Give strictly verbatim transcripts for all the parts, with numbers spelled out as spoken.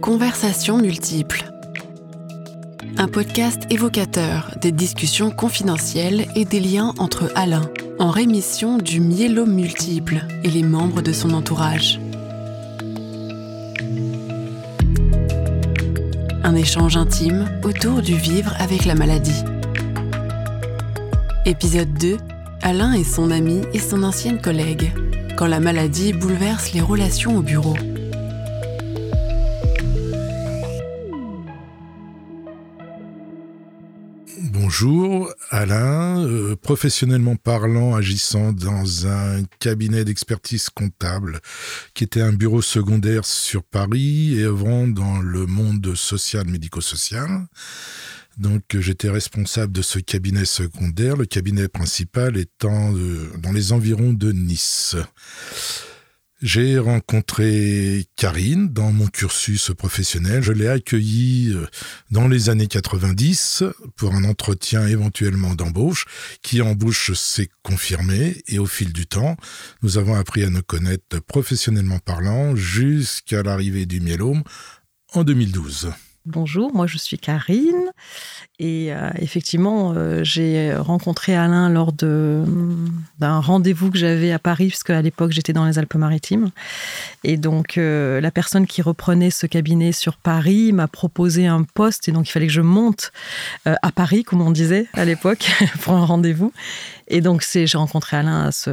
Conversations multiples. Un podcast évocateur des discussions confidentielles et des liens entre Alain, en rémission du myélome multiple, et les membres de son entourage. Un échange intime autour du vivre avec la maladie. Épisode deux. Alain et son ami et son ancienne collègue, quand la maladie bouleverse les relations au bureau. Bonjour, Alain, euh, professionnellement parlant, agissant dans un cabinet d'expertise comptable qui était un bureau secondaire sur Paris et œuvrant dans le monde social, médico-social. Donc, j'étais responsable de ce cabinet secondaire, le cabinet principal étant euh, dans les environs de Nice. J'ai rencontré Karine dans mon cursus professionnel. Je l'ai accueillie dans les années quatre-vingt-dix pour un entretien éventuellement d'embauche qui embauche s'est confirmé et au fil du temps, nous avons appris à nous connaître professionnellement parlant jusqu'à l'arrivée du myélome en deux mille douze. Bonjour, moi je suis Karine et euh, effectivement euh, j'ai rencontré Alain lors de, d'un rendez-vous que j'avais à Paris puisque à l'époque j'étais dans les Alpes-Maritimes et donc euh, la personne qui reprenait ce cabinet sur Paris m'a proposé un poste et donc il fallait que je monte euh, à Paris comme on disait à l'époque pour un rendez-vous et donc c'est, j'ai rencontré Alain à ce...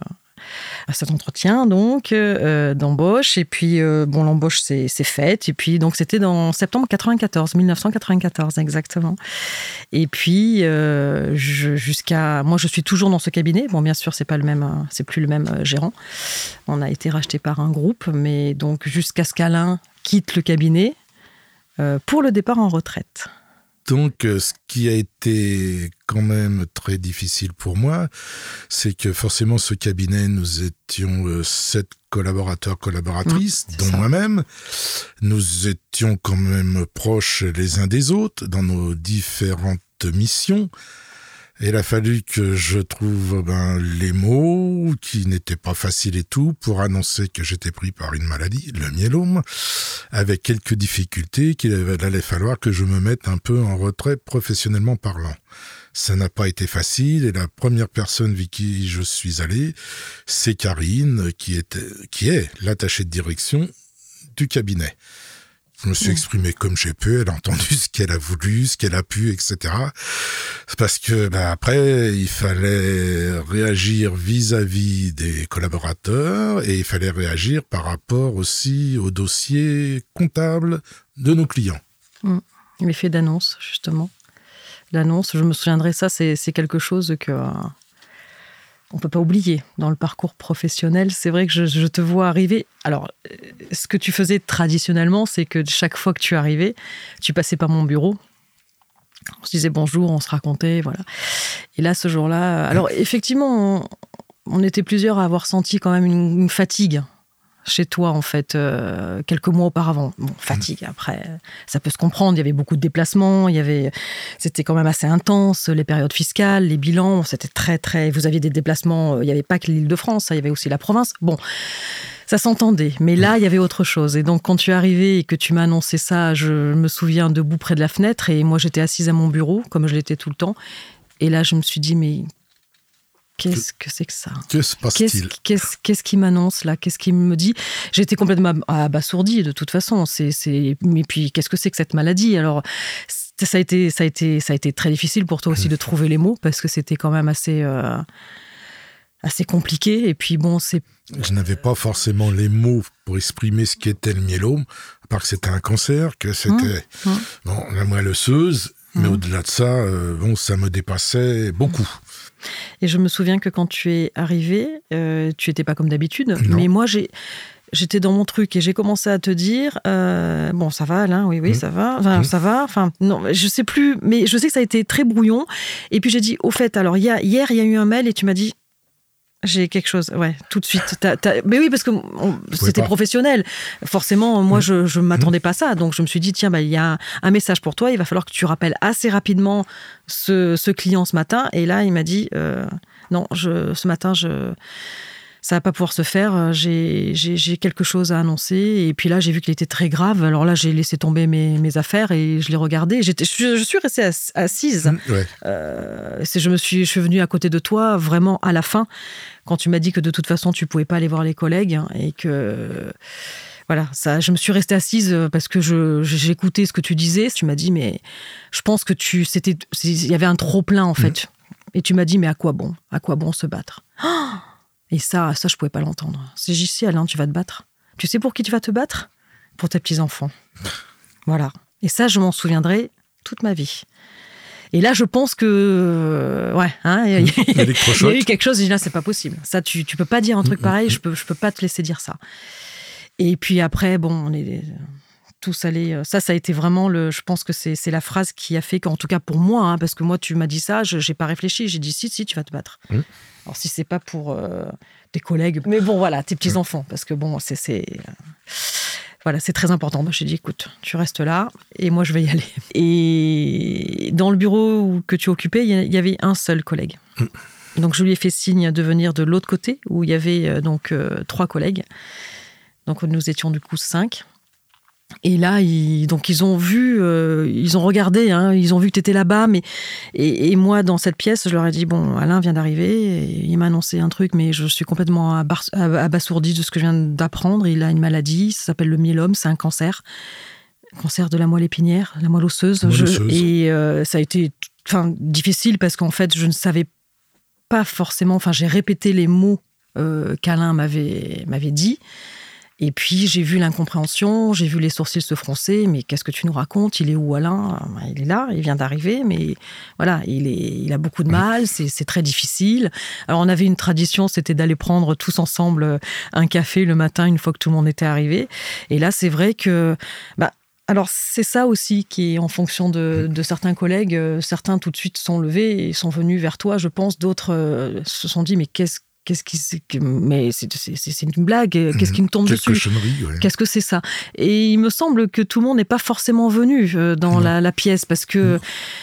à cet entretien donc euh, d'embauche et puis euh, bon l'embauche c'est c'est faite et puis donc c'était dans septembre quatre-vingt-quatorze mille neuf cent quatre-vingt-quatorze exactement et puis euh, je, jusqu'à moi je suis toujours dans ce cabinet bon bien sûr c'est pas le même c'est plus le même gérant on a été racheté par un groupe mais donc jusqu'à ce qu'Alain quitte le cabinet euh, pour le départ en retraite. Donc, ce qui a été quand même très difficile pour moi, c'est que forcément, ce cabinet, nous étions euh, sept collaborateurs, collaboratrices, mmh, dont ça. Moi-même. Nous étions quand même proches les uns des autres dans nos différentes missions. Et il a fallu que je trouve ben, les mots qui n'étaient pas faciles et tout pour annoncer que j'étais pris par une maladie, le myélome, avec quelques difficultés qu'il allait falloir que je me mette un peu en retrait professionnellement parlant. Ça n'a pas été facile et la première personne avec qui je suis allé, c'est Karine qui, était, qui est l'attachée de direction du cabinet. Je me suis exprimé comme j'ai pu, elle a entendu ce qu'elle a voulu, ce qu'elle a pu, et cetera. Parce que bah, après, il fallait réagir vis-à-vis des collaborateurs et il fallait réagir par rapport aussi au dossier comptable de nos clients. Mmh. L'effet d'annonce, justement. L'annonce, je me souviendrai, ça, c'est, c'est quelque chose que... Euh... on ne peut pas oublier dans le parcours professionnel. C'est vrai que je, je te vois arriver. Alors, ce que tu faisais traditionnellement, c'est que chaque fois que tu arrivais, tu passais par mon bureau. On se disait bonjour, on se racontait, voilà. Et là, ce jour-là... Alors, effectivement, on, on était plusieurs à avoir senti quand même une, une fatigue chez toi, en fait, euh, quelques mois auparavant. Bon, fatigue, après, ça peut se comprendre. Il y avait beaucoup de déplacements, il y avait... c'était quand même assez intense, les périodes fiscales, les bilans, c'était très, très... Vous aviez des déplacements, il n'y avait pas que l'Île-de-France, il y avait aussi la province. Bon, ça s'entendait, mais là, il y avait autre chose. Et donc, quand tu es arrivé et que tu m'as annoncé ça, je me souviens debout près de la fenêtre, et moi, j'étais assise à mon bureau, comme je l'étais tout le temps. Et là, je me suis dit, mais... Qu'est-ce que c'est que ça ? Que se passe-t-il ? Qu'est-ce, qu'est-ce, qu'est-ce qui m'annonce là ? Qu'est-ce qui me dit ? J'étais complètement abasourdie de toute façon. C'est, c'est... Mais puis, qu'est-ce que c'est que cette maladie ? Alors, ça a été, ça a été, ça a été très difficile pour toi aussi de trouver les mots parce que c'était quand même assez, euh, assez compliqué. Et puis bon, c'est. Je n'avais pas forcément les mots pour exprimer ce qu'était le myélome, à part que c'était un cancer, que c'était mmh. Mmh. Bon, la moelle osseuse. Mais mmh. au-delà de ça, euh, bon, ça me dépassait beaucoup. Et je me souviens que quand tu es arrivé, euh, tu n'étais pas comme d'habitude. Non. Mais moi, j'ai, j'étais dans mon truc et j'ai commencé à te dire euh, bon, ça va, Alain, oui, oui, mmh. ça va. Enfin, mmh. ça va. Enfin, non, je ne sais plus, mais je sais que ça a été très brouillon. Et puis j'ai dit, au fait, alors, hier, il y a eu un mail et tu m'as dit, j'ai quelque chose, ouais, tout de suite. T'as, t'as... Mais oui, parce que on, c'était pas. Professionnel. Forcément, moi, mmh. je ne m'attendais pas à ça. Donc, je me suis dit, tiens, bah, il y a un message pour toi. Il va falloir que tu rappelles assez rapidement ce, ce client ce matin. Et là, il m'a dit, euh, non, je, ce matin, je ça va pas pouvoir se faire, j'ai, j'ai, j'ai quelque chose à annoncer. Et puis là, j'ai vu qu'il était très grave. Alors là, j'ai laissé tomber mes, mes affaires et je l'ai regardé. J'étais, je, je suis restée assise. Mmh, ouais. euh, c'est, je, me suis, je suis venue à côté de toi vraiment à la fin, quand tu m'as dit que de toute façon, tu pouvais pas aller voir les collègues et que... Voilà, ça, je me suis restée assise parce que je, j'écoutais ce que tu disais. Tu m'as dit, mais je pense que tu, c'était, il y avait un trop-plein, en fait. Mmh. Et tu m'as dit, mais à quoi bon ? À quoi bon se battre ? Oh ! Et ça, ça, je pouvais pas l'entendre. C'est J C, Alain, tu vas te battre. Tu sais pour qui tu vas te battre ? Pour tes petits-enfants. Voilà. Et ça, je m'en souviendrai toute ma vie. Et là, je pense que... Ouais, hein, il y, y, y a eu quelque chose, je dis là, c'est pas possible. Ça, tu, tu peux pas dire un truc pareil, je peux, je peux pas te laisser dire ça. Et puis après, bon, on est tous allés... Ça, ça a été vraiment, le, je pense que c'est, c'est la phrase qui a fait qu'en tout cas pour moi, hein, parce que moi, tu m'as dit ça, je n'ai pas réfléchi. J'ai dit, si, si, tu vas te battre. Mmh. Alors, si c'est pas pour euh, tes collègues, mais bon, voilà, tes petits-enfants, parce que bon, c'est... c'est euh, voilà, c'est très important. Donc, j'ai dit, écoute, tu restes là et moi, je vais y aller. Et dans le bureau que tu occupais, il y avait un seul collègue. Mmh. Donc, je lui ai fait signe de venir de l'autre côté, où il y avait euh, donc euh, trois collègues. Donc, nous étions du coup cinq. Et là, ils, donc ils ont vu, euh, ils ont regardé, hein, ils ont vu que tu étais là-bas. Mais, et, et moi, dans cette pièce, je leur ai dit, bon, Alain vient d'arriver. Et il m'a annoncé un truc, mais je suis complètement abar- abasourdie de ce que je viens d'apprendre. Il a une maladie, ça s'appelle le myélome, c'est un cancer. Cancer de la moelle épinière, la moelle osseuse. Moelle je, osseuse. Et euh, ça a été enfin, difficile parce qu'en fait, je ne savais pas forcément... Enfin, j'ai répété les mots euh, qu'Alain m'avait, m'avait dit. Et puis, j'ai vu l'incompréhension, j'ai vu les sourcils se froncer. Mais qu'est-ce que tu nous racontes ? Il est où, Alain ? Il est là, il vient d'arriver, mais voilà, il, est, il a beaucoup de mal, c'est, c'est très difficile. Alors, on avait une tradition, c'était d'aller prendre tous ensemble un café le matin, une fois que tout le monde était arrivé. Et là, c'est vrai que... Bah, alors, c'est ça aussi qui est en fonction de, de certains collègues. Certains, tout de suite, sont levés et sont venus vers toi, je pense. D'autres euh, se sont dit, mais qu'est-ce Qu'est-ce qui, c'est, mais c'est, c'est, c'est une blague, qu'est-ce qui me tombe Quelque dessus ouais. Qu'est-ce que c'est ça ? Et il me semble que tout le monde n'est pas forcément venu dans la, la pièce, parce que,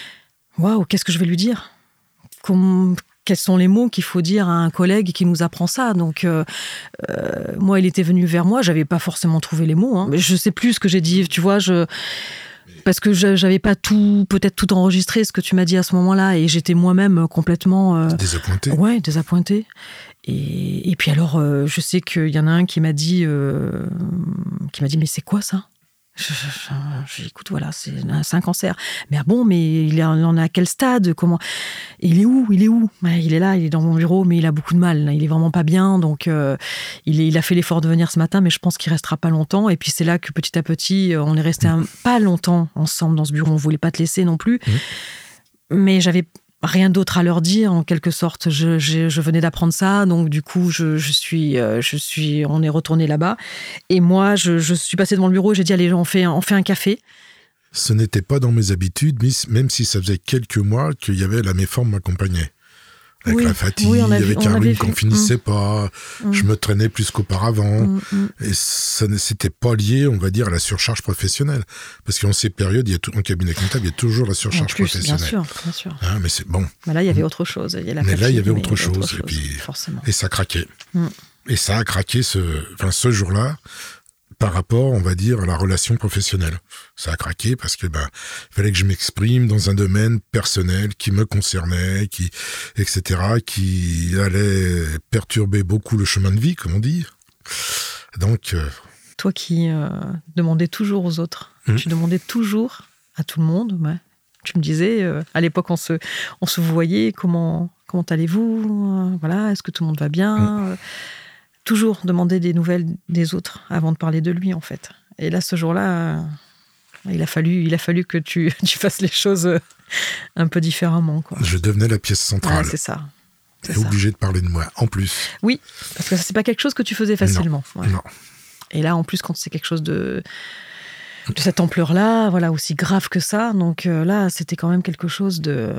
waouh, qu'est-ce que je vais lui dire ? Comme, Quels sont les mots qu'il faut dire à un collègue qui nous apprend ça ? Donc, euh, euh, moi, il était venu vers moi, j'avais pas forcément trouvé les mots. Hein. Mais je sais plus ce que j'ai dit, tu vois, je... Parce que j'avais pas tout, peut-être tout enregistré, ce que tu m'as dit à ce moment-là, et j'étais moi-même complètement... Euh, désappointée. Ouais, désappointée. Et, et puis alors, euh, je sais qu'il y en a un qui m'a dit, euh, qui m'a dit, mais c'est quoi ça ? je, je, je, Écoute, voilà, c'est, c'est un cancer. Mais ah bon, mais il en est à quel stade ? Comment ? Il est où ? Il est où ? Il est là, il est dans mon bureau, mais il a beaucoup de mal. Il est vraiment pas bien, donc euh, il, est, il a fait l'effort de venir ce matin, mais je pense qu'il restera pas longtemps. Et puis c'est là que petit à petit, on est resté un, pas longtemps ensemble dans ce bureau. On voulait pas te laisser non plus, mmh. mais j'avais rien d'autre à leur dire, en quelque sorte. Je, je, je venais d'apprendre ça, donc du coup, je, je suis, je suis, on est retourné là-bas. Et moi, je, je suis passée devant le bureau, j'ai dit, allez, on fait, on fait un café. Ce n'était pas dans mes habitudes, même si ça faisait quelques mois qu'il y avait la méforme m'accompagnait. Avec oui, la fatigue, oui, avait, avec Caroline qu'on finissait mmh. pas, mmh. je me traînais plus qu'auparavant. Mmh. Et ça ne s'était pas lié, on va dire, à la surcharge professionnelle. Parce qu'en ces périodes, il y a tout, en cabinet comptable, il y a toujours la surcharge plus, professionnelle. Bien sûr, bien sûr. Hein, mais c'est bon. Mais là, il y avait autre chose. Il y a la mais fatigue, là, il y avait autre, mais chose, autre chose. Et, puis, forcément. Et ça craquait. Mmh. Et ça a craqué ce, enfin, ce jour-là, par rapport, on va dire, à la relation professionnelle. Ça a craqué parce que ben, il fallait que je m'exprime dans un domaine personnel qui me concernait, qui, et cetera, qui allait perturber beaucoup le chemin de vie, comme on dit. Donc... Euh... Toi qui euh, demandais toujours aux autres, mmh. tu demandais toujours à tout le monde, ouais. Tu me disais, euh, à l'époque, on se, on se voyait, comment, comment allez-vous ? Voilà, est-ce que tout le monde va bien ? mmh. Toujours demander des nouvelles des autres avant de parler de lui, en fait. Et là, ce jour-là, il a fallu, il a fallu que tu, tu fasses les choses un peu différemment, quoi. Je devenais la pièce centrale. Ouais, c'est ça. C'est et obligé de parler de moi, en plus. Oui, parce que c'est pas quelque chose que tu faisais facilement. Non, ouais. non. Et là, en plus, quand c'est quelque chose de, de cette ampleur-là, voilà, aussi grave que ça, donc euh, là, c'était quand même quelque chose de...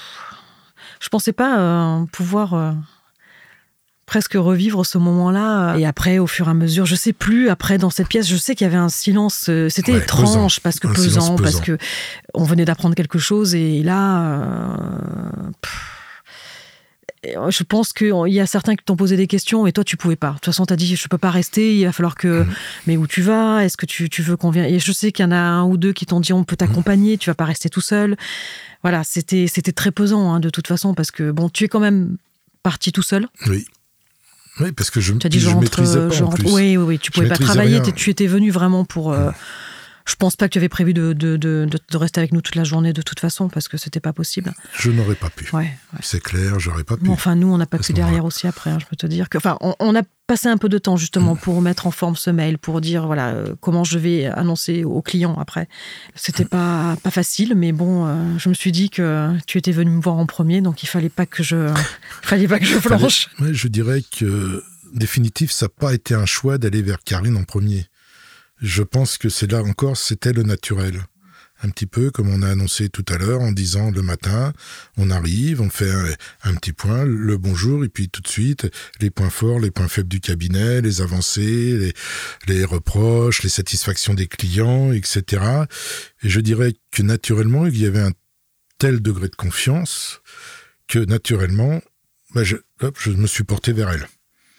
Je pensais pas euh, pouvoir... Euh, presque revivre ce moment-là. Et après, au fur et à mesure, je sais plus, après, dans cette pièce, je sais qu'il y avait un silence, c'était ouais, étrange, pesant. parce que pesant, pesant, parce que on venait d'apprendre quelque chose, et là, euh, je pense qu'il y a certains qui t'ont posé des questions et toi, tu pouvais pas. De toute façon, tu as dit, je peux pas rester, il va falloir que... Mmh. Mais où tu vas? Est-ce que tu, tu veux qu'on vienne? Et je sais qu'il y en a un ou deux qui t'ont dit, on peut t'accompagner, mmh. tu vas pas rester tout seul. Voilà, c'était, c'était très pesant, hein, de toute façon, parce que, bon, tu es quand même parti tout seul. Oui. Oui, parce que je ne maîtrisais pas genre, en plus. Oui, oui, oui, tu pouvais pas travailler, tu étais venu vraiment pour... Euh, mmh. Je pense pas que tu avais prévu de, de, de, de rester avec nous toute la journée de toute façon, parce que c'était pas possible. Je n'aurais pas pu. Ouais, ouais. C'est clair, j'aurais pas pu. Bon, enfin, nous, on n'a pas pu derrière aussi après, hein, je peux te dire. Que, enfin, on, on a passé un peu de temps justement mmh. pour mettre en forme ce mail, pour dire voilà euh, comment je vais annoncer aux clients après. C'était mmh. pas, pas facile, mais bon, euh, je me suis dit que tu étais venu me voir en premier, donc il fallait pas que je, fallait pas que je flanche. Ouais, je dirais que définitif, ça n'a pas été un choix d'aller vers Karine en premier. Je pense que c'est là encore, c'était le naturel. Un petit peu comme on a annoncé tout à l'heure en disant le matin, on arrive, on fait un, un petit point, le bonjour, et puis tout de suite, les points forts, les points faibles du cabinet, les avancées, les, les reproches, les satisfactions des clients, et cetera. Et je dirais que naturellement, il y avait un tel degré de confiance que naturellement, bah je, hop, je me suis porté vers elle.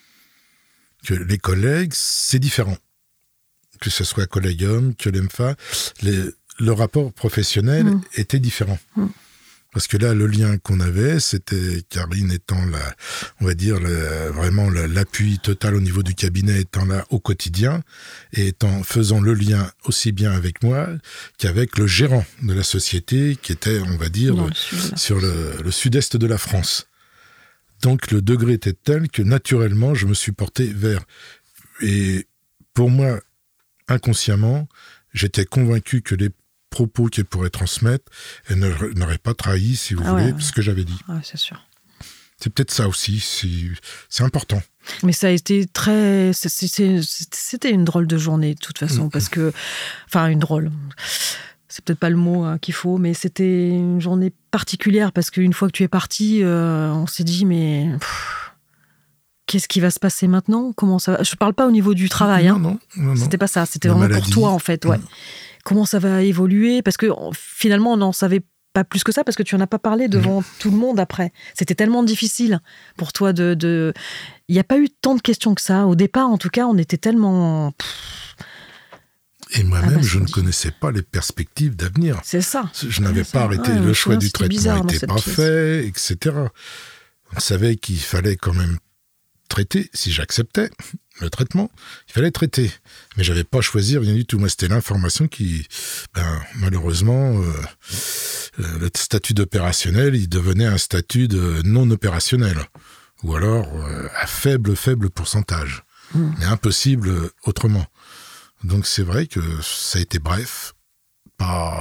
Que les collègues, c'est différent. Que ce soit Collegium, que l'E M F A, les, le rapport professionnel mmh. était différent. Mmh. Parce que là, le lien qu'on avait, c'était Karine étant la, on va dire, la, vraiment la, l'appui total au niveau du cabinet, étant là au quotidien, et étant, faisant le lien aussi bien avec moi qu'avec le gérant de la société, qui était, on va dire, le sud, sur le, le sud-est de la France. Donc, le degré était tel que, naturellement, je me suis porté vers... Et pour moi, inconsciemment, j'étais convaincu que les propos qu'elle pourrait transmettre, elle n'aurait pas trahi, si vous ah voulez, ouais, ouais. ce que j'avais dit. Ouais, c'est sûr. C'est peut-être ça aussi, c'est, c'est important. Mais ça a été très... C'est, c'est, c'était une drôle de journée, de toute façon, mmh. parce que... Enfin, une drôle... C'est peut-être pas le mot hein, qu'il faut, mais c'était une journée particulière, parce qu'une fois que tu es parti, euh, on s'est dit, mais... Pff, qu'est-ce qui va se passer maintenant? Comment ça va? Je parle pas au niveau du travail. Non, hein. non, non, non. C'était pas ça. C'était La vraiment maladie. Pour toi, en fait. Ouais. Mmh. Comment ça va évoluer? Parce que finalement, on n'en savait pas plus que ça, parce que tu en as pas parlé devant mmh. tout le monde après. C'était tellement difficile pour toi de... de... Il n'y a pas eu tant de questions que ça. Au départ, en tout cas, on était tellement... Et moi-même, ah bah, je ne dit. connaissais pas les perspectives d'avenir. C'est ça. Je n'avais ouais, pas arrêté. Ah, le choix du traitement n'était pas pièce. fait, et cetera. On savait qu'il fallait quand même traiter, si j'acceptais le traitement, il fallait traiter. Mais j'avais pas choisi rien du tout. Moi, c'était l'information qui, ben, malheureusement, euh, le statut d'opérationnel, il devenait un statut de non opérationnel. Ou alors, euh, à faible, faible pourcentage. Mmh. Mais impossible autrement. Donc, c'est vrai que ça a été bref, pas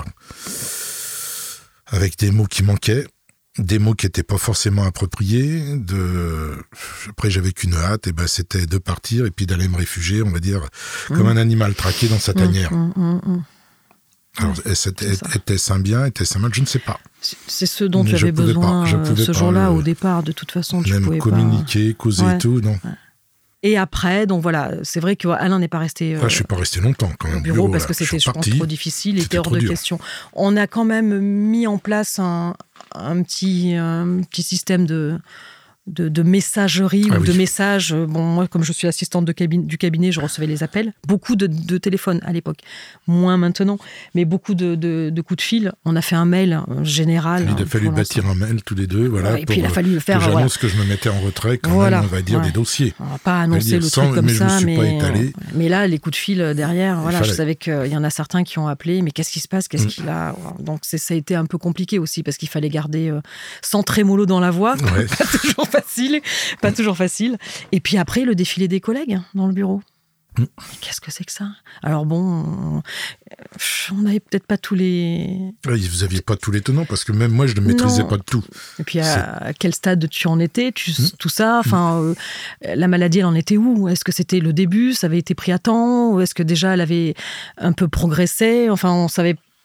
avec des mots qui manquaient. Des mots qui n'étaient pas forcément appropriés. De... Après, j'avais qu'une hâte, et ben, c'était de partir et puis d'aller me réfugier, on va dire, mmh. comme un animal traqué dans sa tanière. Mmh, mmh, mmh. Alors, oui, était, était-ce un bien, était-ce un mal? Je ne sais pas. C'est ce dont Mais tu avais besoin ce jour-là, au départ, de toute façon. Tu même pouvais communiquer, pas... causer ouais, et tout, non. Ouais. Et après, donc voilà, c'est vrai qu'Alain n'est pas resté euh, ouais, je suis pas resté longtemps quand même au bureau, bureau parce que c'était, je, je pense, trop difficile, il était hors de dur. question. On a quand même mis en place un, un, petit, un petit système de, de, de messagerie ah ou oui. de messages. Bon, moi, comme je suis assistante de cabine, du cabinet, je recevais les appels. Beaucoup de, de téléphones à l'époque, moins maintenant, mais beaucoup de, de, de coups de fil. On a fait un mail général. Il a fallu bâtir un mail tous les deux, voilà, ouais, et pour puis il a fallu le faire, que j'annonce voilà. que je me mettais en retrait quand voilà. même, on va dire, ouais. des dossiers. On va pas annoncer le sans, truc comme mais ça, je me suis mais, pas étalé. mais là, les coups de fil derrière, voilà, fallait. je savais qu'il y en a certains qui ont appelé, mais qu'est-ce qui se passe, qu'est-ce mmh. qu'il a. Donc c'est, ça a été un peu compliqué aussi, parce qu'il fallait garder euh, sans trémolo dans la voix, ouais. pas toujours facile, pas toujours facile. Et puis après, le défilé des collègues dans le bureau. Mmh. Qu'est-ce que c'est que ça? Alors bon, on n'avait peut-être pas tous les... Ouais, vous n'aviez pas tous les tenants, parce que même moi, je ne maîtrisais non. pas de tout. Et puis à, à quel stade tu en étais, tu, mmh. tout ça, enfin, euh, la maladie, elle en était où? Est-ce que c'était le début, ça avait été pris à temps? Ou est-ce que déjà, elle avait un peu progressé? Enfin, on savait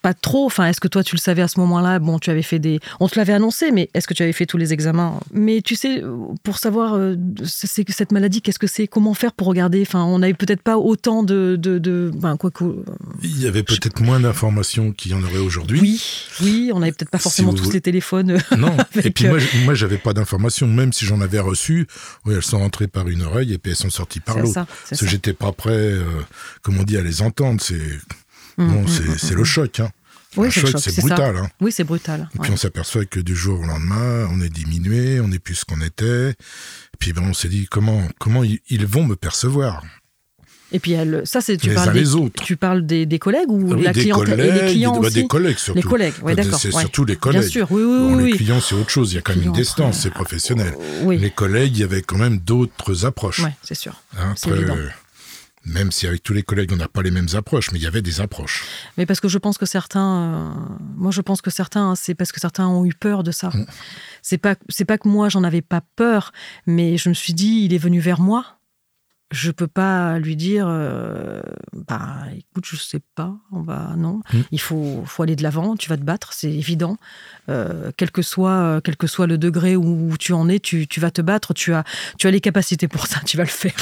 pas trop. Enfin, est-ce que toi, tu le savais à ce moment-là? Bon, tu avais fait des... On te l'avait annoncé, mais est-ce que tu avais fait tous les examens? Mais tu sais, pour savoir euh, c'est, cette maladie, qu'est-ce que c'est? Comment faire pour regarder? Enfin, on n'avait peut-être pas autant de... de, de ben, quoi que... Il y avait peut-être je... moins d'informations qu'il y en aurait aujourd'hui. Oui, oui, on n'avait peut-être pas forcément si tous vous... les téléphones. Non, avec... et puis moi, moi, j'avais pas d'informations. Même si j'en avais reçu, oui, elles sont rentrées par une oreille et puis elles sont sorties par c'est l'autre. Ça, Parce que j'étais pas prêt, euh, comme on dit, à les entendre. C'est... Mmh, bon, mmh, c'est, mmh, c'est le choc, hein. Oui, un c'est choc, choc, c'est, c'est brutal. Hein. Oui, c'est brutal. Et ouais. puis on s'aperçoit que du jour au lendemain, on est diminué, on n'est plus ce qu'on était. Et puis ben, on s'est dit, comment, comment ils, ils vont me percevoir? Et puis elle, ça, c'est tu les parles uns des, les autres. Tu parles des, des collègues ou oui, la clientèle collègues, et les clients des, aussi. Des collègues surtout. Les collègues, oui, d'accord. C'est ouais. surtout les collègues. Bien sûr, oui, oui, bon, oui. Les clients, c'est autre chose. Il y a quand même une distance, ouais. C'est professionnel. Euh, oui. Les collègues, il y avait quand même d'autres approches. Oui, c'est sûr. Hein, c'est évident. Euh, Même si avec tous les collègues, on n'a pas les mêmes approches, mais il y avait des approches. Mais parce que je pense que certains... Euh, moi, je pense que certains, c'est parce que certains ont eu peur de ça. Mmh. C'est pas, c'est pas que moi, j'en avais pas peur, mais je me suis dit, il est venu vers moi. Je peux pas lui dire, euh, bah, écoute, je sais pas, on va, non. Mmh. Il faut, faut aller de l'avant, tu vas te battre, c'est évident. Euh, quel que soit, quel que soit le degré où tu en es, tu, tu vas te battre, tu as, tu as les capacités pour ça, tu vas le faire.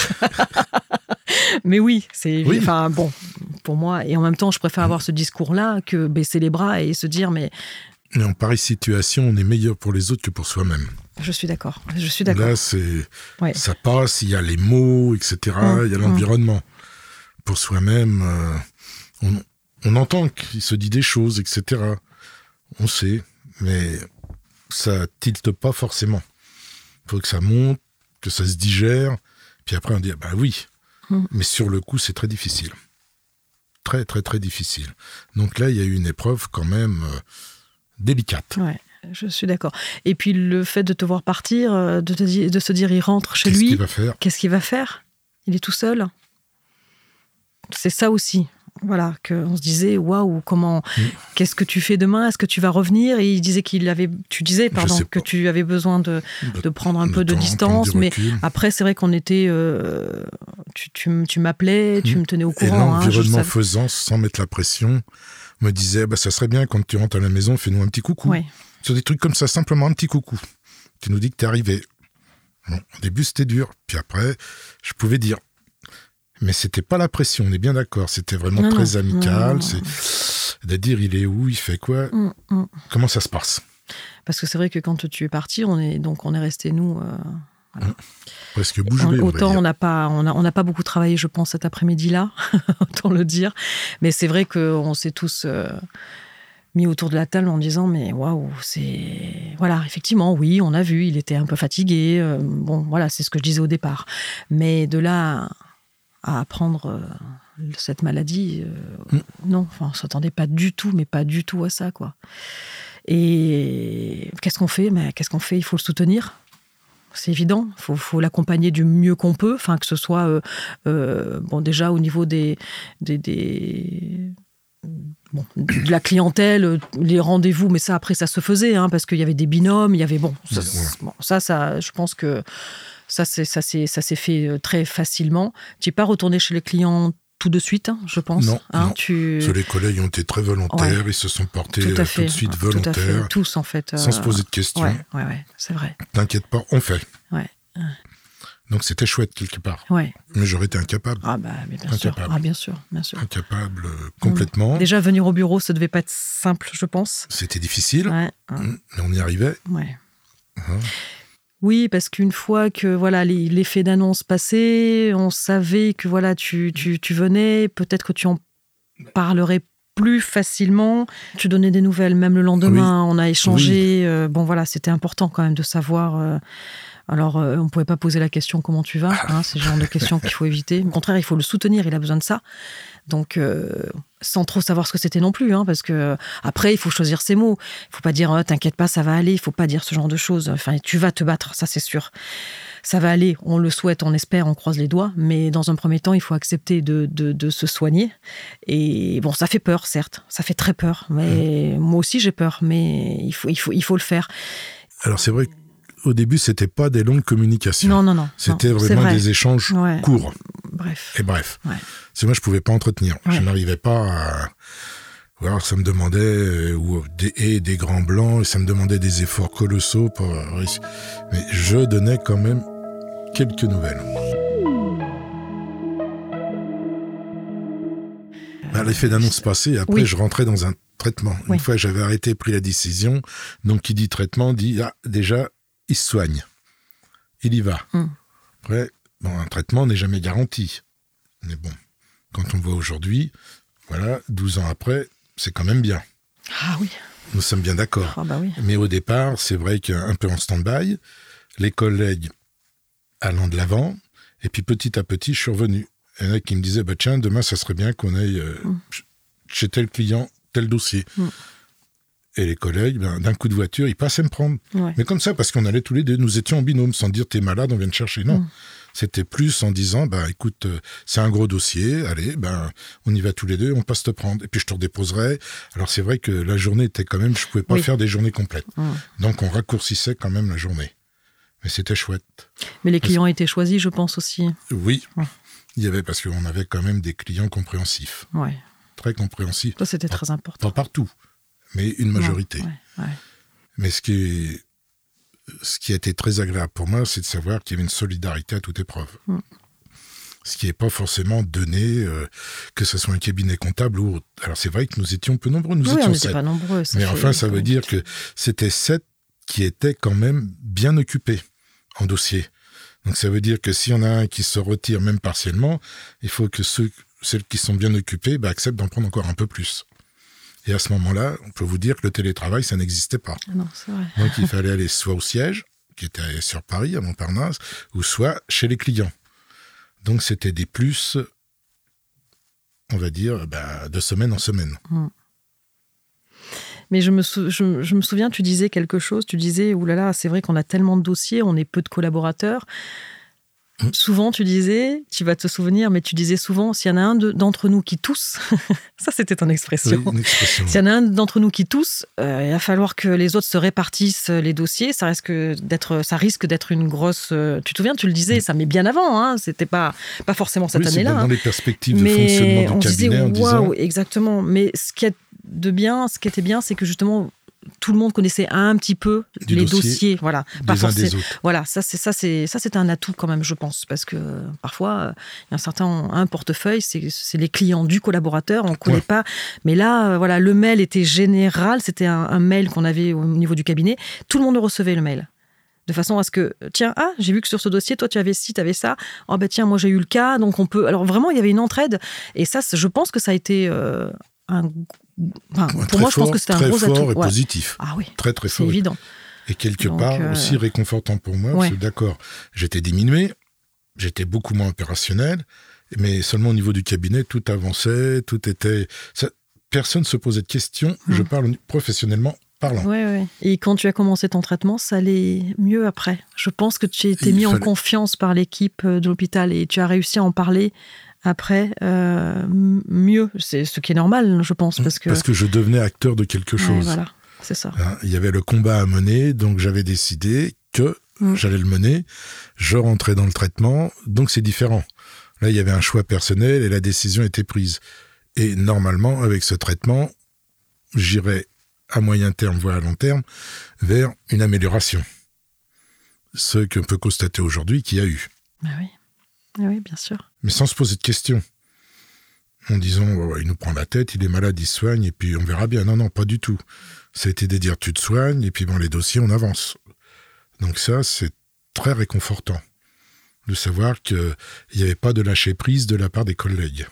Mais oui, c'est, oui. Enfin, bon, pour moi, et en même temps, je préfère avoir ce discours-là que baisser les bras et se dire, mais... Mais en pareille situation, on est meilleur pour les autres que pour soi-même. Je suis d'accord, je suis d'accord. Là, c'est, ouais. ça passe, il y a les mots, et cetera, mmh, il y a l'environnement. Mmh. Pour soi-même, euh, on, on entend qu'il se dit des choses, et cetera. On sait, mais ça tilte pas forcément. Il faut que ça monte, que ça se digère, puis après on dit, bah oui. Mmh. Mais sur le coup, c'est très difficile. Très, très, très difficile. Donc là, il y a eu une épreuve quand même euh, délicate. Ouais. Je suis d'accord. Et puis le fait de te voir partir, de, te di- de se dire il rentre chez Qu'est-ce lui. Qu'est-ce qu'il va faire Qu'est-ce qu'il va faire? Il est tout seul. C'est ça aussi. Voilà, qu'on se disait waouh, comment, mmh. qu'est-ce que tu fais demain? Est-ce que tu vas revenir? Et il disait qu'il avait, tu disais pardon que tu avais besoin de, de prendre un de peu de temps, distance, mais après c'est vrai qu'on était, euh, tu, tu, tu m'appelais, tu mmh. me tenais au courant. Et l'environnement hein, faisant, sans mettre la pression, me disait bah ça serait bien quand tu rentres à la maison, fais-nous un petit coucou. Ouais. Sur des trucs comme ça, simplement un petit coucou. Tu nous dis que t'es arrivé. Bon, au début, c'était dur. Puis après, je pouvais dire. Mais c'était pas la pression, on est bien d'accord. C'était vraiment non, très non, amical. Non, non, c'est de dire il est où, il fait quoi, mm, mm. Comment ça se passe. Parce que c'est vrai que quand tu es parti, on est donc on est resté nous. Euh, voilà. mm. Presque bouche bée. Autant on n'a pas, on a, on n'a pas beaucoup travaillé, je pense, cet après-midi-là, autant le dire. Mais c'est vrai qu'on s'est tous. Euh, mis autour de la table en disant mais waouh, c'est voilà, effectivement oui, on a vu, il était un peu fatigué, euh, bon voilà, c'est ce que je disais au départ, mais de là à apprendre euh, cette maladie euh, mm. non, enfin on s'attendait pas du tout, mais pas du tout à ça quoi. Et qu'est-ce qu'on fait? Mais qu'est-ce qu'on fait? Il faut le soutenir. C'est évident, il faut, faut l'accompagner du mieux qu'on peut, enfin que ce soit euh, euh, bon déjà au niveau des des, des Bon, de la clientèle, les rendez-vous, mais ça après ça se faisait, hein, parce qu'il y avait des binômes, il y avait bon, ça, bon, ça, ça, je pense que ça, c'est, ça, c'est, ça s'est fait très facilement. Tu n'es pas retourné chez les clients tout de suite, hein, je pense. Non, hein, non. Tu... Parce que les collègues ont été très volontaires, ouais. Ils se sont portés tout, fait, tout de suite volontaires, tout à fait. Tous en fait, euh... sans se poser de questions. Ouais, ouais, ouais, c'est vrai. T'inquiète pas, on fait. Ouais. Donc c'était chouette quelque part. Ouais. Mais j'aurais été incapable. Ah bah mais bien incapable. sûr. Ah bien sûr, bien sûr. Incapable euh, complètement. Mmh. Déjà venir au bureau, ça devait pas être simple, je pense. C'était difficile. Ouais. Mmh. Mais on y arrivait. Ouais. Mmh. Oui, parce qu'une fois que voilà les, l'effet d'annonce passé, on savait que voilà tu tu tu venais, peut-être que tu en parlerais plus facilement. Tu donnais des nouvelles, même le lendemain, oui. On a échangé. Oui. Euh, bon voilà, c'était important quand même de savoir. Euh, Alors, euh, on ne pouvait pas poser la question « Comment tu vas ?» hein, c'est le genre de questions qu'il faut éviter. Au contraire, il faut le soutenir, il a besoin de ça. Donc, euh, sans trop savoir ce que c'était non plus, hein, parce que après, il faut choisir ses mots. Il ne faut pas dire oh, « T'inquiète pas, ça va aller », il ne faut pas dire ce genre de choses. Enfin, tu vas te battre, ça c'est sûr. Ça va aller, on le souhaite, on espère, on croise les doigts, mais dans un premier temps, il faut accepter de, de, de se soigner. Et bon, ça fait peur, certes, ça fait très peur. Mais mmh. Moi aussi, j'ai peur, mais il faut, il faut, il faut le faire. Alors, c'est vrai que au début, c'était pas des longues communications. Non, non, non. C'était non, vraiment des échanges ouais. courts. Bref. Et bref. Ouais. C'est moi, je pouvais pas entretenir. Ouais. Je n'arrivais pas à... Ou alors ça me demandait euh, ou des, et des grands blancs, et ça me demandait des efforts colossaux pour réussir. Mais je donnais quand même quelques nouvelles. Ben, l'effet d'annonce passé, après oui. je rentrais dans un traitement. Une oui. fois j'avais arrêté, pris la décision, donc qui dit traitement dit ah, déjà il se soigne, il y va. Mm. Après, bon, un traitement n'est jamais garanti. Mais bon, quand on voit aujourd'hui, voilà, douze ans après, c'est quand même bien. Ah oui. Nous sommes bien d'accord. Ah bah oui. Mais au départ, c'est vrai qu'un peu en stand-by, les collègues allant de l'avant, et puis petit à petit, je suis revenu. Il y en a qui me disaient, bah, tiens, demain, ça serait bien qu'on aille euh, mm. chez tel client, tel dossier. Mm. Et les collègues, ben, d'un coup de voiture, ils passaient me prendre. Ouais. Mais comme ça, parce qu'on allait tous les deux, nous étions en binôme, sans dire, t'es malade, on vient te chercher. Non. Mm. C'était plus en disant, bah, écoute, euh, c'est un gros dossier, allez, ben, on y va tous les deux, on passe te prendre. Et puis je te redéposerai. Alors c'est vrai que la journée était quand même, je pouvais pas oui. faire des journées complètes. Mm. Donc on raccourcissait quand même la journée. Mais c'était chouette. Mais les clients parce... étaient choisis, je pense aussi. Oui. Mm. Il y avait, parce qu'on avait quand même des clients compréhensifs. Ouais. Très compréhensifs. Ça, c'était pas, très important. Pas partout, mais une majorité. Ouais, ouais, ouais. Mais ce qui, est, ce qui a été très agréable pour moi, c'est de savoir qu'il y avait une solidarité à toute épreuve. Mm. Ce qui n'est pas forcément donné, euh, que ce soit un cabinet comptable ou autre. Alors, c'est vrai que nous étions peu nombreux, nous oui, étions on sept. n'était pas nombreux. Mais enfin, ça veut dire que c'était sept qui étaient quand même bien occupés en dossier. Donc ça veut dire que s'il y en a un qui se retire même partiellement, il faut que ceux, celles qui sont bien occupées bah, acceptent d'en prendre encore un peu plus. Et à ce moment-là, on peut vous dire que le télétravail, ça n'existait pas. Ah non, c'est vrai. Donc il fallait aller soit au siège, qui était sur Paris, à Montparnasse, ou soit chez les clients. Donc c'était des plus, on va dire, bah, de semaine en semaine. Mmh. Mais je me, sou- je, je me souviens, tu disais quelque chose, tu disais, oulala, c'est vrai qu'on a tellement de dossiers, on est peu de collaborateurs. Mmh. Souvent, tu disais, tu vas te souvenir, mais tu disais souvent, s'il y en a un de, d'entre nous qui tousse, ça c'était ton expression, oui, une expression. S'il y en a un d'entre nous qui tousse, euh, il va falloir que les autres se répartissent les dossiers, ça risque d'être, ça risque d'être une grosse... Euh, tu te souviens, tu le disais, mmh. ça met bien avant, hein, c'était pas, pas forcément cette oui, année-là. C'est dans hein. les perspectives mais de fonctionnement du on cabinet disait, en disant... Waouh, exactement, mais ce qui est de bien, ce qui était bien, c'est que justement tout le monde connaissait un petit peu du les dossier, dossiers, voilà, pas forcément. Voilà, ça c'est ça c'est ça c'est un atout quand même, je pense, parce que euh, parfois il y a un certain un portefeuille, c'est c'est les clients du collaborateur, on connaît ouais. pas, mais là euh, voilà, le mail était général, c'était un, un mail qu'on avait au niveau du cabinet, tout le monde recevait le mail. De façon à ce que, tiens, ah, j'ai vu que sur ce dossier, toi, tu avais ci, tu avais ça. Oh, ben tiens, moi, j'ai eu le cas, donc on peut... Alors, vraiment, il y avait une entraide. Et ça, je pense que ça a été euh, un... Enfin, pour très moi, fort, je pense que c'était un très gros fort atout. et ouais. positif. Ah oui, très, très fort. C'est évident. Et quelque donc, part, euh... aussi réconfortant pour moi, ouais. parce que d'accord, j'étais diminué, j'étais beaucoup moins opérationnel, mais seulement au niveau du cabinet, tout avançait, tout était... Ça, personne ne se posait de questions, mmh. je parle professionnellement parlant. Oui, oui. Et quand tu as commencé ton traitement, ça allait mieux après. Je pense que tu étais mis fallait... en confiance par l'équipe de l'hôpital et tu as réussi à en parler après euh, mieux. C'est ce qui est normal, je pense. Parce que, parce que je devenais acteur de quelque chose. Ouais, voilà, c'est ça. Hein, il y avait le combat à mener, donc j'avais décidé que mmh. j'allais le mener. Je rentrais dans le traitement, donc c'est différent. Là, il y avait un choix personnel et la décision était prise. Et normalement, avec ce traitement, j'irais à moyen terme, voire à long terme, vers une amélioration. Ce qu'on peut constater aujourd'hui qu'il y a eu. Ah oui. Ah oui, bien sûr. Mais sans se poser de questions. En disant, oh, il nous prend la tête, il est malade, il se soigne, et puis on verra bien. Non, non, pas du tout. Ça a été de dire, tu te soignes, et puis dans les dossiers, on avance. Donc ça, c'est très réconfortant de savoir qu'il n'y avait pas de lâcher prise de la part des collègues.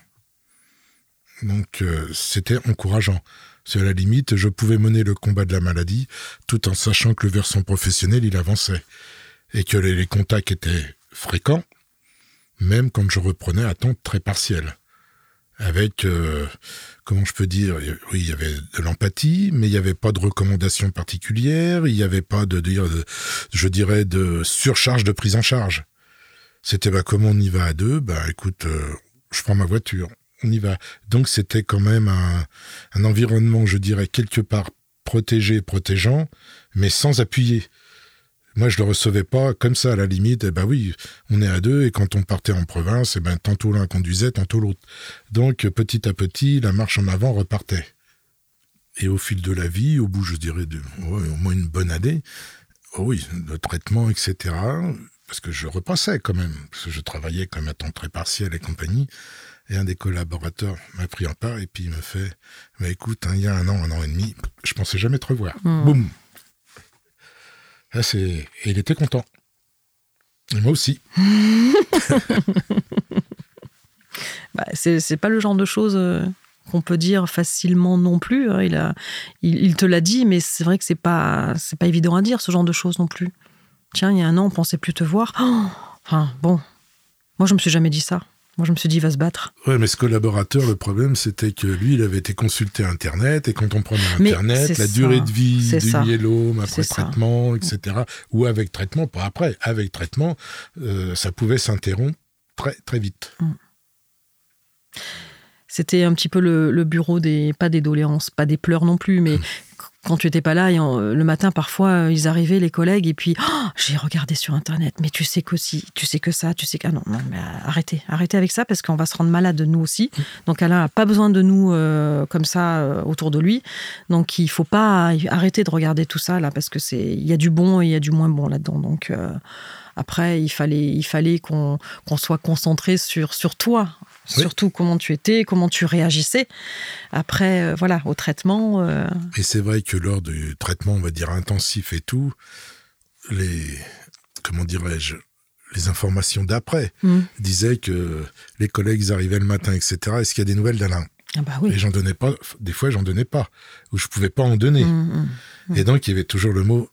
Donc euh, c'était encourageant. C'est à la limite, je pouvais mener le combat de la maladie tout en sachant que le versant professionnel, il avançait. Et que les, les contacts étaient fréquents, même quand je reprenais à temps très partiel. Avec, euh, comment je peux dire, oui, il y avait de l'empathie, mais il n'y avait pas de recommandations particulières, il n'y avait pas de, de, de, je dirais, de surcharge de prise en charge. C'était, bah, comme on y va à deux, bah, écoute, euh, je prends ma voiture. On y va. Donc, c'était quand même un, un environnement, je dirais, quelque part protégé, protégeant, mais sans appuyer. Moi, je le recevais pas comme ça, à la limite. Eh ben oui, on est à deux, et quand on partait en province, eh ben, tantôt l'un conduisait, tantôt l'autre. Donc, petit à petit, la marche en avant repartait. Et au fil de la vie, au bout, je dirais, de, ouais, au moins une bonne année, oh oui, le traitement, et cetera, parce que je repassais quand même, parce que je travaillais quand même à temps très partiel et compagnie, et un des collaborateurs m'a pris en part, et puis il me fait, bah, écoute, hein, il y a un an, un an et demi, je pensais jamais te revoir. Mmh. Boum. Là, c'est... Et il était content. Et moi aussi. bah, c'est, c'est pas le genre de choses... Euh... qu'on peut dire facilement non plus. Il, a, il, il te l'a dit, mais c'est vrai que c'est pas, c'est pas évident à dire, ce genre de choses non plus. Tiens, il y a un an, on pensait plus te voir. Oh, enfin, bon, moi, je me suis jamais dit ça. Moi, je me suis dit, il va se battre. Ouais, mais ce collaborateur, le problème, c'était que lui, il avait été consulté Internet, et quand on prenait Internet, la ça. durée de vie c'est du ça. myélome après c'est traitement, ça. et cetera, ou avec traitement, pas après, avec traitement, euh, ça pouvait s'interrompre très, très vite. Mm. C'était un petit peu le, le bureau des, pas des doléances, pas des pleurs non plus, mais mmh. quand tu n'étais pas là, et en, le matin, parfois, ils arrivaient, les collègues, et puis, oh, j'ai regardé sur Internet, mais tu sais que si, tu sais que ça, tu sais que... Ah non, non, mais arrêtez, arrêtez avec ça, parce qu'on va se rendre malade, nous aussi. Mmh. Donc, Alain n'a pas besoin de nous euh, comme ça euh, autour de lui. Donc, il ne faut pas arrêter de regarder tout ça, là, parce que c'est, il y a du bon et il y a du moins bon là-dedans. Donc, euh, après, il fallait, il fallait qu'on, qu'on soit concentré sur, sur toi. Oui. Surtout comment tu étais, comment tu réagissais après, euh, voilà, au traitement. Euh... Et c'est vrai que lors du traitement, on va dire intensif et tout, les, comment dirais-je, les informations d'après mmh. disaient que les collègues arrivaient le matin, et cetera. Est-ce qu'il y a des nouvelles d'Alain ? Ah bah oui. Et j'en donnais pas, des fois j'en donnais pas, ou je pouvais pas en donner. Mmh, mmh. Et donc il y avait toujours le mot,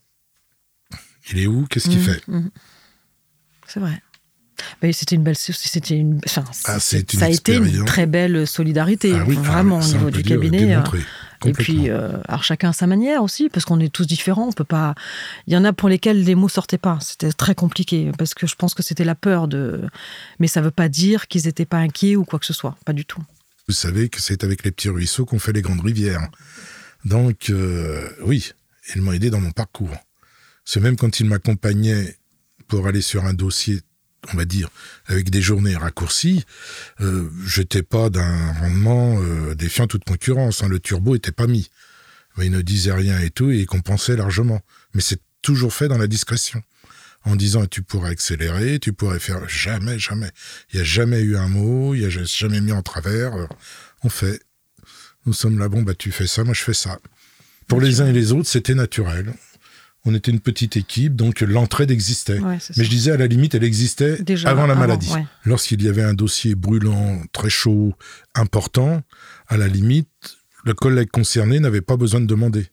il est où ? Qu'est-ce qu'il mmh, fait ? mmh. C'est vrai. Mais c'était une belle, c'était une, enfin, ah, c'est une ça a été une très belle solidarité, ah oui, vraiment ah, au niveau du cabinet. Et puis, euh, alors chacun à sa manière aussi, parce qu'on est tous différents. On peut pas. Il y en a pour lesquels les mots sortaient pas. C'était très compliqué parce que je pense que c'était la peur de. Mais ça veut pas dire qu'ils étaient pas inquiets ou quoi que ce soit, pas du tout. Vous savez que c'est avec les petits ruisseaux qu'on fait les grandes rivières. Donc euh, oui, ils m'ont aidé dans mon parcours. C'est même quand ils m'accompagnaient pour aller sur un dossier, on va dire, avec des journées raccourcies, euh, j'étais pas d'un rendement euh, défiant toute concurrence. Hein, le turbo était pas mis. Mais ils ne disaient rien et tout, et ils compensaient largement. Mais c'est toujours fait dans la discrétion. En disant, tu pourrais accélérer, tu pourrais faire... Jamais, jamais. Il n'y a jamais eu un mot, il n'y a jamais mis en travers. On fait. Nous sommes là, bon, bah tu fais ça, moi je fais ça. Pour les uns et les autres, c'était naturel. On était une petite équipe, donc l'entraide existait. Ouais, mais je disais, à la limite, elle existait déjà avant la avant, maladie. Ouais. Lorsqu'il y avait un dossier brûlant, très chaud, important, à la limite, le collègue concerné n'avait pas besoin de demander.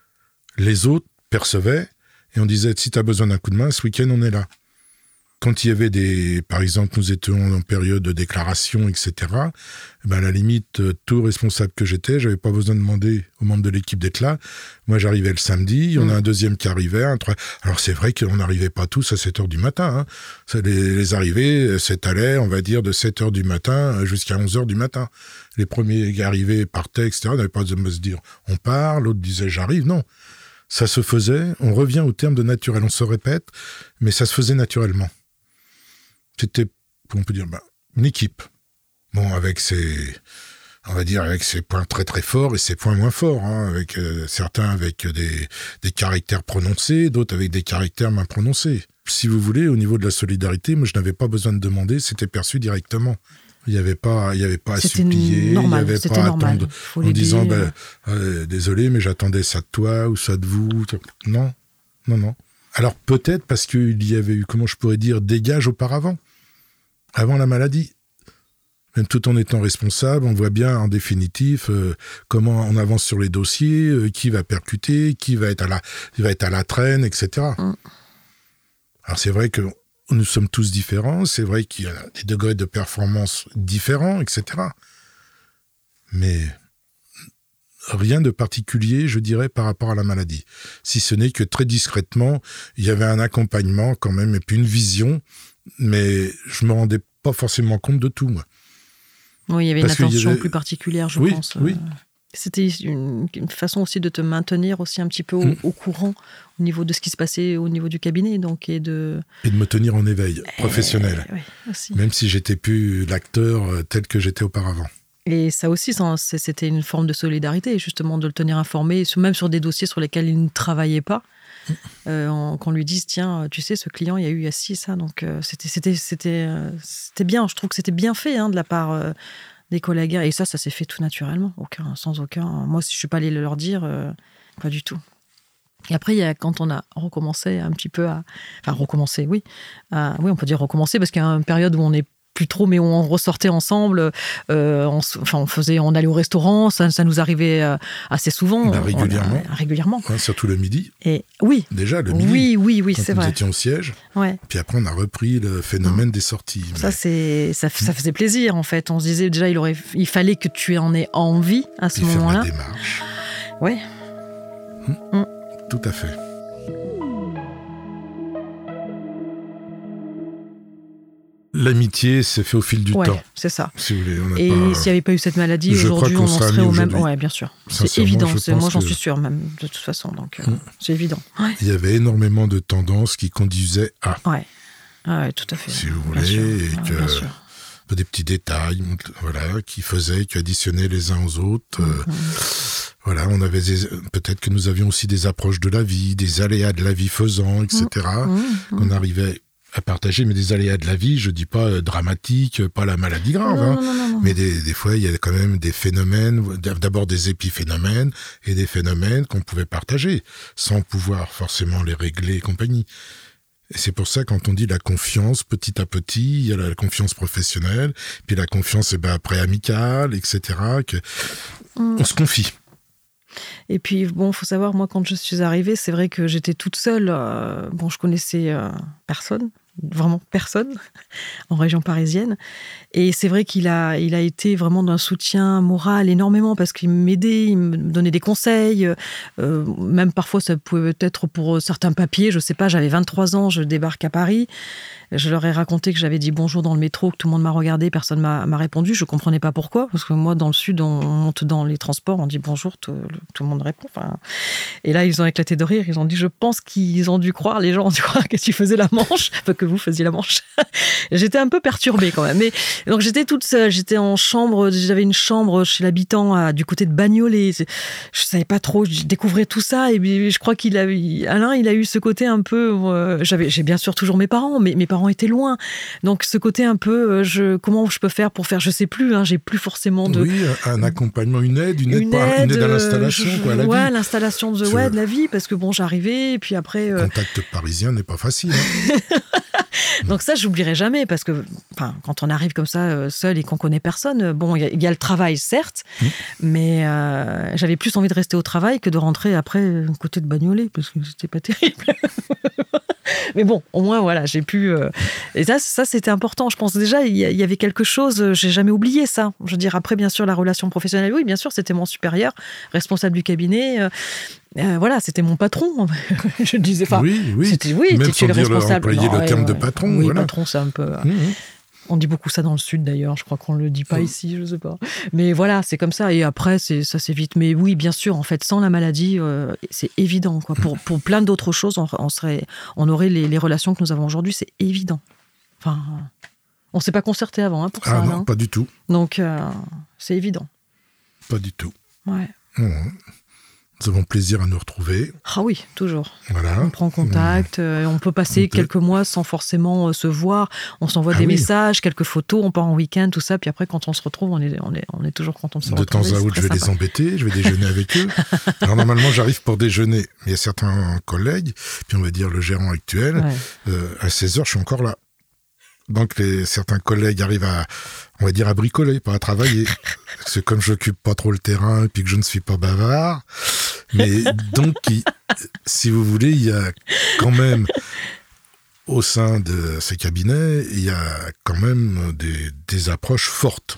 Les autres percevaient, et on disait, si tu as besoin d'un coup de main, ce week-end, on est là. Quand il y avait des... Par exemple, nous étions en période de déclaration, et cetera, ben à la limite, tout responsable que j'étais, je n'avais pas besoin de demander aux membres de l'équipe d'être là. Moi, j'arrivais le samedi, il y en a un deuxième qui arrivait. Un trois... Alors, c'est vrai qu'on n'arrivait pas tous à sept heures du matin. Hein. Ça, les, les arrivées s'étalaient, on va dire, de sept heures du matin jusqu'à onze heures du matin. Les premiers arrivés partaient, et cetera. On n'avait pas besoin de se dire, on part, l'autre disait, j'arrive. Non. Ça se faisait, on revient au terme de naturel. On se répète, mais ça se faisait naturellement. C'était, on peut dire, bah, une équipe. Bon, avec ses, on va dire, avec ses points très très forts et ses points moins forts, hein, avec euh, certains avec des, des caractères prononcés, d'autres avec des caractères moins prononcés. Si vous voulez, au niveau de la solidarité, moi je n'avais pas besoin de demander, c'était perçu directement. Il n'y avait pas, il y avait pas à c'était supplier, normal, il n'y avait pas à attendre en disant, bah, euh, désolé, mais j'attendais ça de toi ou ça de vous. Non, non, non. Alors peut-être parce qu'il y avait eu, comment je pourrais dire, des gages auparavant, avant la maladie. Même tout en étant responsable, on voit bien en définitif euh, comment on avance sur les dossiers, euh, qui va percuter, qui va être à la, qui va être à la traîne, et cetera. Mm. Alors c'est vrai que nous sommes tous différents, c'est vrai qu'il y a des degrés de performance différents, et cetera. Mais rien de particulier, je dirais, par rapport à la maladie. Si ce n'est que très discrètement, il y avait un accompagnement quand même, et puis une vision, mais je ne me rendais pas forcément compte de tout, moi. Oui, il y avait Parce une attention avait... plus particulière, je oui, pense. Oui. C'était une, une façon aussi de te maintenir aussi un petit peu au, mmh. au courant au niveau de ce qui se passait au niveau du cabinet, donc et de et de me tenir en éveil professionnel, euh, oui, aussi. Même si j'étais plus l'acteur tel que j'étais auparavant. Et ça aussi, ça, c'était une forme de solidarité, justement, de le tenir informé, même sur des dossiers sur lesquels il ne travaillait pas. Euh, en, qu'on lui dise, tiens, tu sais, ce client, il y a eu il y a ci et ça. Donc, euh, c'était, c'était, c'était, euh, c'était bien. Je trouve que c'était bien fait hein, de la part euh, des collègues. Et ça, ça s'est fait tout naturellement, aucun, sans aucun. Moi, si je ne suis pas allée leur dire, euh, pas du tout. Et après, il y a, quand on a recommencé un petit peu à... Enfin, recommencer, oui. À, oui, on peut dire recommencer, parce qu'il y a une période où on n'est plus trop, mais on ressortait ensemble. Euh, on, enfin, on faisait, on allait au restaurant, ça, ça nous arrivait euh, assez souvent. Bah, régulièrement. On, régulièrement. Ouais, surtout le midi. Et oui. Déjà, le midi. Oui, oui, oui, c'est vrai. Nous étions au siège. Ouais. Puis après, on a repris le phénomène mmh. des sorties. Ça, mais... c'est, ça, ça faisait plaisir, en fait. On se disait déjà, il, aurait, il fallait que tu en aies envie à ce Puis moment-là. Faire la démarche. Ouais. Mmh. Mmh. Tout à fait. L'amitié s'est fait au fil du ouais, temps. C'est ça. Si vous voulez, on a et pas... s'il n'y avait pas eu cette maladie, je aujourd'hui, on en serait au même. Oui, bien sûr. C'est évident. C'est... Moi, j'en que... suis sûre, même, de toute façon. Donc, euh, mmh. c'est évident. Ouais. Il y avait énormément de tendances qui conduisaient à. Ouais. Ah, ouais, tout à fait. Si vous voulez, et ouais, que. Des petits détails, voilà, qui faisaient, qui additionnaient les uns aux autres. Mmh. Euh, voilà, on avait des, peut-être que nous avions aussi des approches de la vie, des aléas de la vie faisant, et cetera. Mmh. Mmh. Qu'on arrivait à partager, mais des aléas de la vie, je dis pas euh, dramatiques, pas la maladie grave, non, hein, non, non, non. mais des, des fois il y a quand même des phénomènes, d'abord des épiphénomènes et des phénomènes qu'on pouvait partager sans pouvoir forcément les régler et compagnie. Et c'est pour ça quand on dit la confiance, petit à petit, il y a la confiance professionnelle, puis la confiance eh ben, après amicale, et cetera. Que mmh. on se confie. Et puis, bon, il faut savoir, moi, quand je suis arrivée, c'est vrai que j'étais toute seule. Euh, bon, je connaissais euh, personne, vraiment personne, en région parisienne. Et c'est vrai qu'il a, il a été vraiment d'un soutien moral énormément, parce qu'il m'aidait, il me donnait des conseils. Euh, même parfois, ça pouvait être pour certains papiers, je ne sais pas, j'avais vingt-trois ans, je débarque à Paris. Je leur ai raconté que j'avais dit bonjour dans le métro, que tout le monde m'a regardé, personne m'a, m'a répondu. Je ne comprenais pas pourquoi, parce que moi, dans le sud, on monte dans les transports, on dit bonjour, tout, tout le monde répond. Enfin, et là, ils ont éclaté de rire. Ils ont dit, je pense qu'ils ont dû croire, les gens ont dû croire que tu faisais la manche, enfin, que vous faisiez la manche. J'étais un peu perturbée quand même. Mais, donc, j'étais toute seule, j'étais en chambre, j'avais une chambre chez l'habitant à, du côté de Bagnolet. Je ne savais pas trop, je découvrais tout ça. Et puis, je crois qu'il a eu, Alain, il a eu ce côté un peu. Euh, j'avais, j'ai bien sûr toujours mes parents, mais mes parents étaient loin. Donc, ce côté un peu, je, comment je peux faire pour faire, je sais plus, hein, j'ai plus forcément de. Oui, un accompagnement, une aide, une, une, aide, pas, une aide à l'installation, je, quoi, à la ouais, vie. l'installation de, ouais, de la vie, parce que bon, j'arrivais, et puis après. Le contact euh... parisien n'est pas facile. Hein. Donc, ça, j'oublierai jamais, parce que enfin, quand on arrive comme ça, euh, seul et qu'on connaît personne, bon, il y, y a le travail, certes, mmh. mais euh, j'avais plus envie de rester au travail que de rentrer après, euh, côté de Bagnolet, parce que c'était pas terrible. Mais bon, au moins, voilà, j'ai pu... Euh... Et ça, ça, c'était important. Je pense déjà, il y, y avait quelque chose, j'ai jamais oublié ça. Je veux dire, après, bien sûr, la relation professionnelle, oui, bien sûr, c'était mon supérieur, responsable du cabinet. Euh, euh, voilà, c'était mon patron. Je disais, enfin... Oui, oui. C'était, oui, même tu es le responsable. Employer non, le terme ouais, de ouais. patron. Oui, voilà. Patron, c'est un peu... Mmh. On dit beaucoup ça dans le Sud, d'ailleurs. Je crois qu'on ne le dit pas mmh. ici, je ne sais pas. Mais voilà, c'est comme ça. Et après, c'est, ça, c'est vite. Mais oui, bien sûr, en fait, sans la maladie, euh, c'est évident. Quoi. Pour, pour plein d'autres choses, on, on, serait, on aurait les, les relations que nous avons aujourd'hui. C'est évident. Enfin, on ne s'est pas concerté avant hein, pour ah ça. Ah non, hein. pas du tout. Donc, euh, c'est évident. Pas du tout. Ouais. Mmh. Nous avons plaisir à nous retrouver. Ah oui, toujours. Voilà. On prend contact, mmh. euh, on peut passer on peut... quelques mois sans forcément euh, se voir. On s'envoie ah des oui. messages, quelques photos, on part en week-end, tout ça. Puis après, quand on se retrouve, on est, on est, on est toujours content de se de retrouver. De temps à autre, je vais sympa. les embêter, je vais déjeuner avec eux. Alors normalement, j'arrive pour déjeuner. Il y a certains collègues, puis on va dire le gérant actuel, ouais. euh, à seize heures, je suis encore là. Donc les, certains collègues arrivent à, on va dire, à bricoler, pas à travailler. Parce que comme je n'occupe pas trop le terrain et puis que je ne suis pas bavard, mais donc, il, si vous voulez, il y a quand même, au sein de ces cabinets, il y a quand même des, des approches fortes.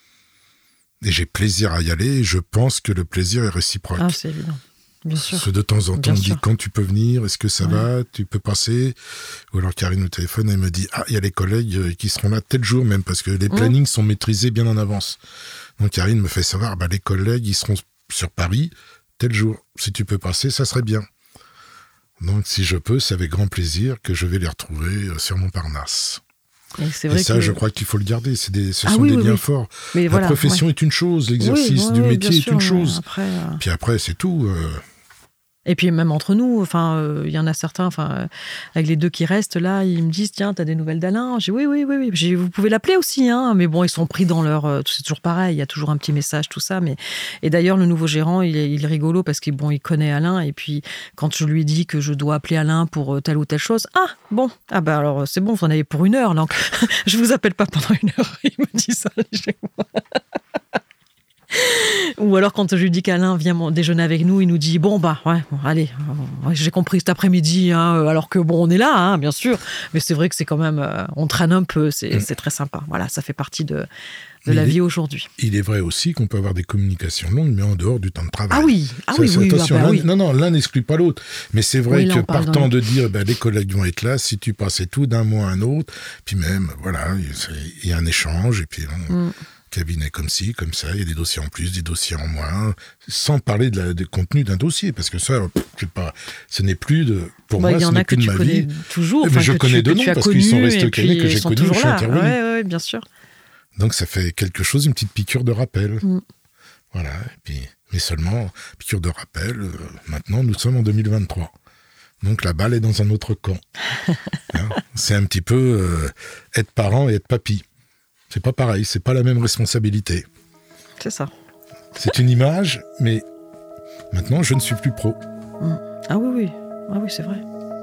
Et j'ai plaisir à y aller et je pense que le plaisir est réciproque. Ah, c'est évident. Bien sûr. Parce que de temps en temps, on me dit quand tu peux venir, est-ce que ça ouais. va, tu peux passer. Ou alors Karine au téléphone, elle me dit ah, il y a les collègues qui seront là tel jour même, parce que les plannings mmh. sont maîtrisés bien en avance. Donc Karine me fait savoir bah, les collègues, ils seront sur Paris tel jour. Si tu peux passer, ça serait bien. Donc si je peux, c'est avec grand plaisir que je vais les retrouver sur Montparnasse. Et, c'est vrai et ça, que... je crois qu'il faut le garder. C'est des, ce ah, sont oui, des oui, liens oui. forts. Mais la voilà, profession ouais. est une chose, l'exercice oui, du oui, métier sûr, est une chose. Après, euh... Puis après, c'est tout. Euh... Et puis même entre nous, enfin, il euh, y en a certains, enfin, euh, avec les deux qui restent là, ils me disent tiens, t'as des nouvelles d'Alain? J'ai oui, oui, oui, oui. J'ai, vous pouvez l'appeler aussi, hein. Mais bon, ils sont pris dans leur, euh, c'est toujours pareil. Il y a toujours un petit message, tout ça. Mais et d'ailleurs, le nouveau gérant, il est, il est rigolo parce qu'il bon, il connaît Alain. Et puis quand je lui dis que je dois appeler Alain pour telle ou telle chose, ah bon, ah ben alors c'est bon, vous en avez pour une heure. Donc je vous appelle pas pendant une heure. Il me dit ça chez moi. Ou alors quand je lui dis qu'Alain vient déjeuner avec nous, il nous dit bon bah ouais bon, allez euh, j'ai compris cet après-midi hein, alors que bon on est là hein, bien sûr, mais c'est vrai que c'est quand même euh, on traîne un peu, c'est, mmh. c'est très sympa, voilà, ça fait partie de, de la est, vie aujourd'hui. Il est vrai aussi qu'on peut avoir des communications longues mais en dehors du temps de travail. Ah oui, ah ça, oui, oui, attention, ah bah l'un, oui. non non l'un n'exclut pas l'autre, mais c'est vrai oui, que partant de... de dire ben, les collègues vont être là, si tu passais tout d'un mois à un autre, puis même voilà il y a un échange et puis on... mmh. cabinet comme ci, comme ça, il y a des dossiers en plus, des dossiers en moins, sans parler de la, du contenu d'un dossier, parce que ça, je sais pas, ce n'est plus de, pour bah, moi, ce n'est plus de ma vie. Toujours, mais je connais de noms parce qu'ils sont restés au cabinet que j'ai connus, je suis intervenu. Oui, oui, bien sûr. Donc ça fait quelque chose, une petite piqûre de rappel. Mm. Voilà, et puis, mais seulement, piqûre de rappel, euh, maintenant nous sommes en deux mille vingt-trois. Donc la balle est dans un autre camp. Hein, c'est un petit peu euh, être parent et être papy. C'est pas pareil, c'est pas la même responsabilité. C'est ça. C'est une image, mais maintenant, je ne suis plus pro. Mmh. Ah oui, oui. Ah oui, c'est vrai.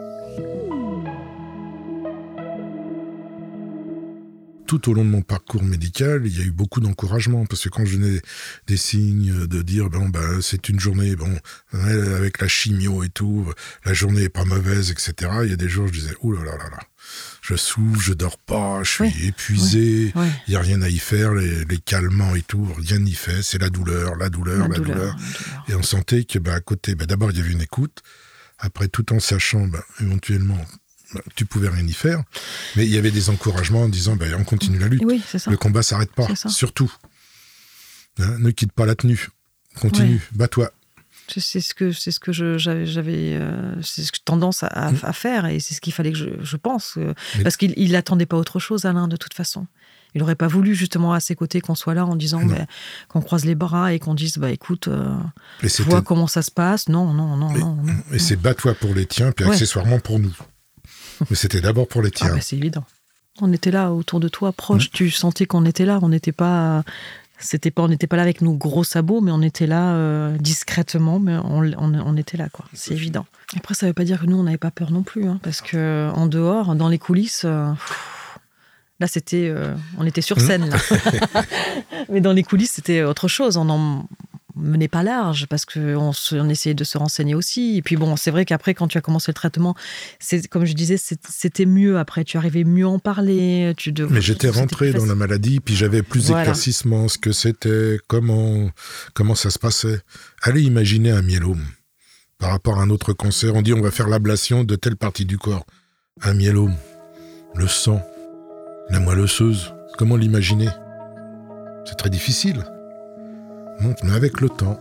Tout au long de mon parcours médical, il y a eu beaucoup d'encouragement, parce que quand je venais des signes de dire, bon, ben, c'est une journée, bon, avec la chimio et tout, la journée est pas mauvaise, et cetera. Il y a des jours, je disais, ouh là là là là. Je souffre, je dors pas, je suis oui, épuisé, il oui, oui. n'y a rien à y faire, les, les calmants et tout, rien n'y fait, c'est la douleur, la douleur, la, la, douleur, douleur. la douleur. Et on sentait que, bah, à côté, bah, d'abord, il y avait une écoute, après, tout en sachant, bah, éventuellement, bah, tu pouvais rien y faire, mais il y avait des encouragements en disant, bah, on continue la lutte, oui, c'est ça. Le combat s'arrête pas, surtout. Hein, ne quitte pas la tenue, continue, oui. bats-toi. C'est ce que, c'est ce que je, j'avais, j'avais euh, c'est ce que tendance à, mmh. à faire, et c'est ce qu'il fallait que je, je pense. Euh, parce qu'il n'attendait pas autre chose, Alain, de toute façon. Il n'aurait pas voulu, justement, à ses côtés, qu'on soit là en disant bah, qu'on croise les bras et qu'on dise bah, écoute, euh, vois comment ça se passe. Non, non, non. Et, non, non et c'est bats-toi pour les tiens, puis ouais. accessoirement pour nous. Mais c'était d'abord pour les tiens. Ah, bah, c'est évident. On était là autour de toi, proche. Mmh. Tu sentais qu'on était là. On n'était pas. C'était pas, on n'était pas là avec nos gros sabots, mais on était là euh, discrètement, mais on, on, on était là, quoi. C'est évident. Après, ça veut pas dire que nous, on n'avait pas peur non plus, hein, parce que en dehors, dans les coulisses, euh, là, c'était, euh, on était sur scène, là. Mais dans les coulisses, c'était autre chose. On n'en menait pas large, parce qu'on on essayait de se renseigner aussi. Et puis bon, c'est vrai qu'après, quand tu as commencé le traitement, c'est, comme je disais, c'était mieux après. Tu arrivais mieux à en parler. Tu devais, Mais j'étais rentré dans la maladie, puis j'avais plus voilà. d'éclaircissement, ce que c'était, comment, comment ça se passait. Allez imaginer un myélome par rapport à un autre cancer. On dit on va faire l'ablation de telle partie du corps. Un myélome, le sang, la moelle osseuse. Comment l'imaginer? C'est très difficile. Mais avec le temps,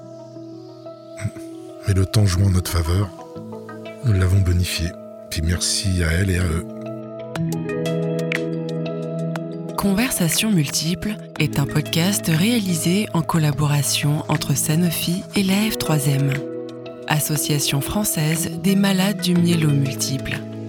mais le temps jouant en notre faveur, nous l'avons bonifié. Puis merci à elle et à eux. Conversations multiples est un podcast réalisé en collaboration entre Sanofi et l'A F trois M, Association française des malades du myélome multiple.